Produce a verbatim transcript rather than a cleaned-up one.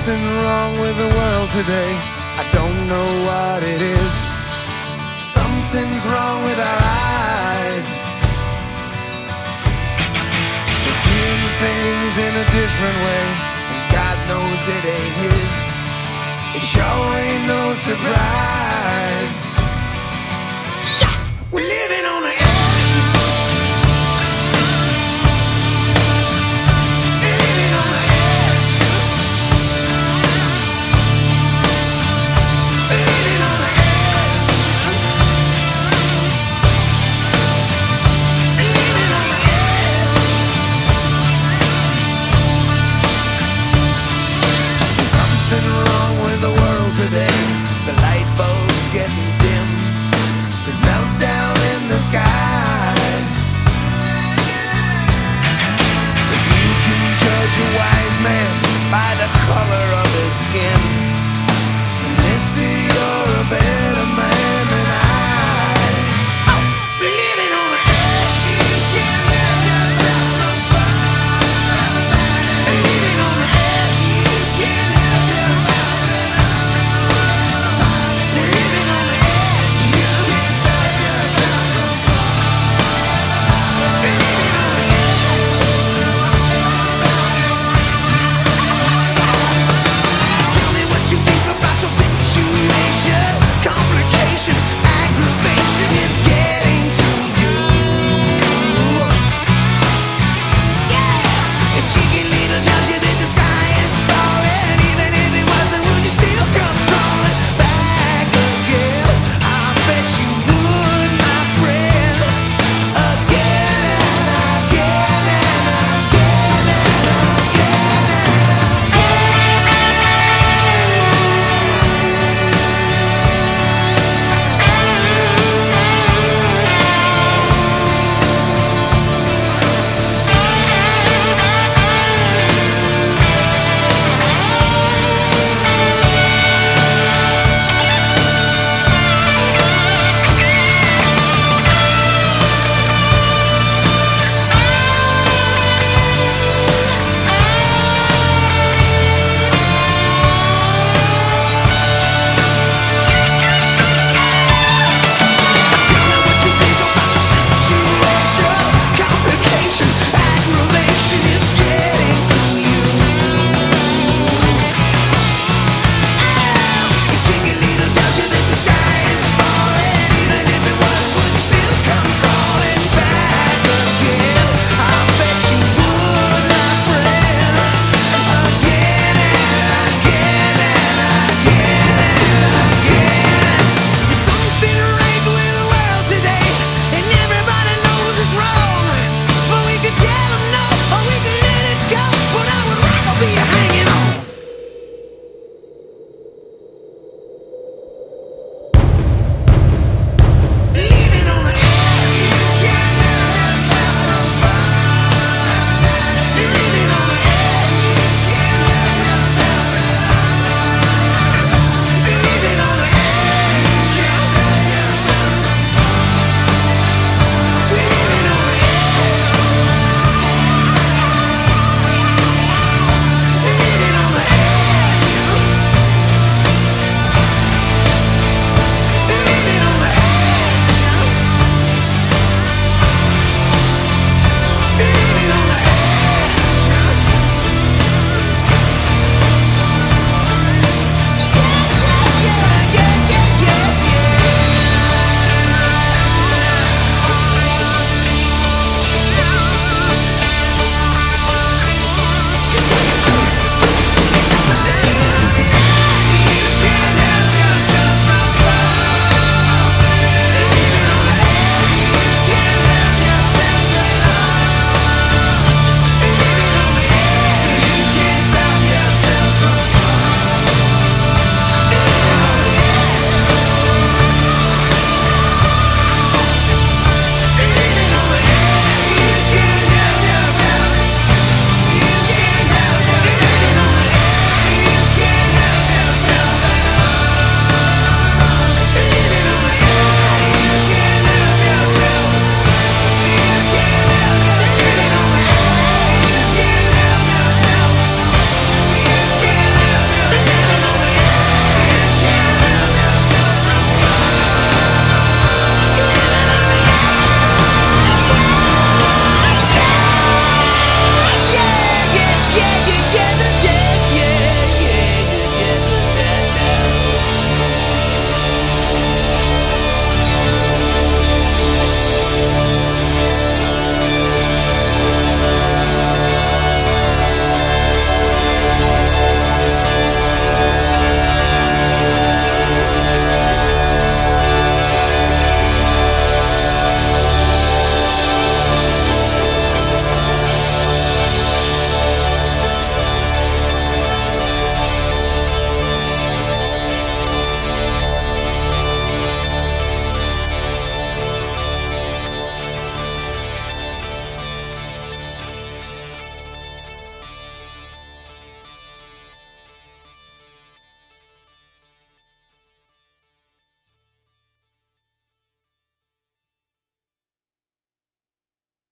something wrong with the world today. I don't know what it is. Something's wrong with our eyes. We're seeing things in a different way, and God knows it ain't His. It sure ain't no surprise. Yeah! We're living on the edge. Today, the light bulb's getting dim. There's meltdown in the sky. If you can judge a wise man by the color of his skin,